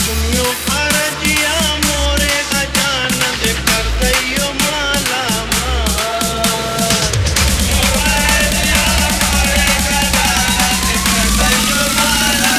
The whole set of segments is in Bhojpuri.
सुनियो अरजिया मोरे गजानन कर दैयो माला माल। अरजिया मोरे गजानन कर दैयो माला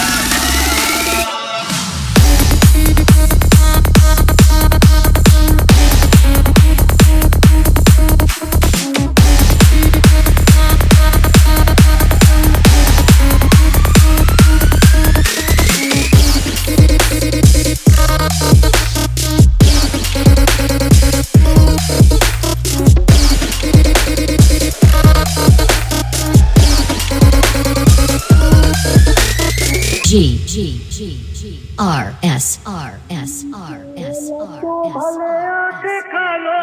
R S R S R S R S खालो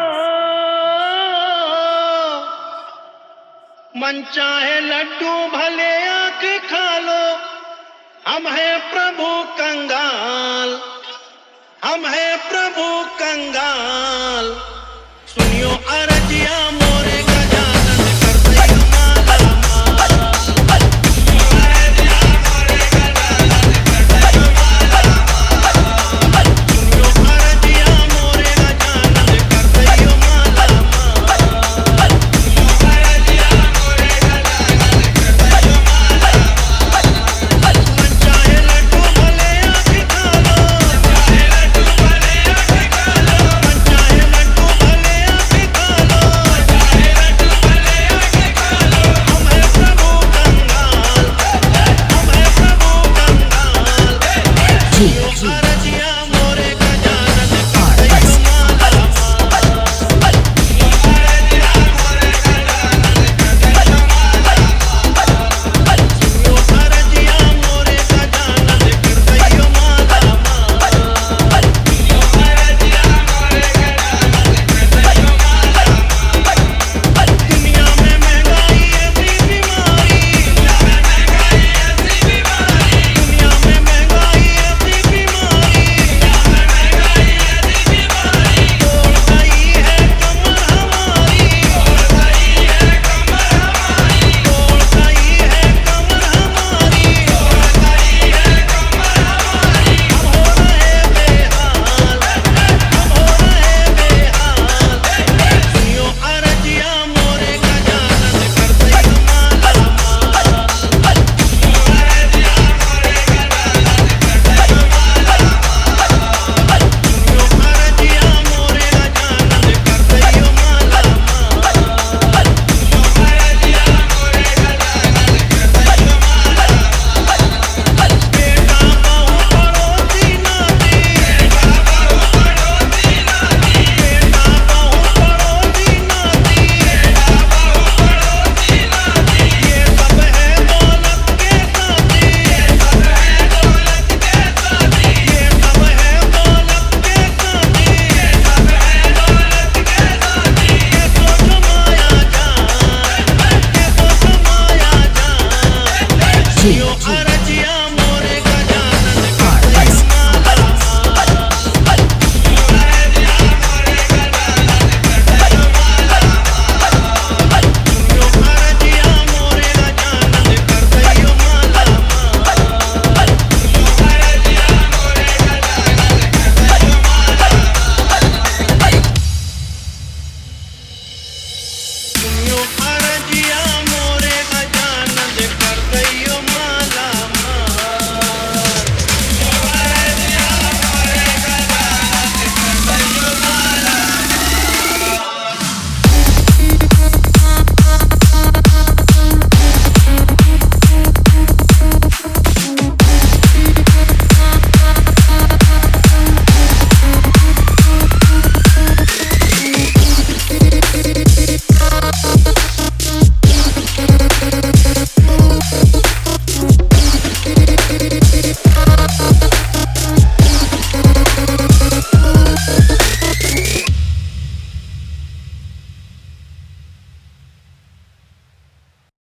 मन चाहे लड्डू भले आंख खालो। हम हैं प्रभु कंगाल, हम हैं प्रभु कंगाल। सुनियो अरजिया मोरे गजानन कर दैयो माला माल। अरजिया मोरे गजानन कर दैयो माला माल। सुनियो अरजिया मोरे गजानन कर दैयो माला माल। अरजिया मोरे गजानन कर दैयो माला माल। मन चाहे लड्डू भले आंख खालो, चाहे लड्डू भले आंख खालो। मन चाहे लड्डू भले आंख खालो, चाहे लड्डू भले आंख खालो। हम हैं प्रभु कंगाल, हम हैं प्रभु कंगाल।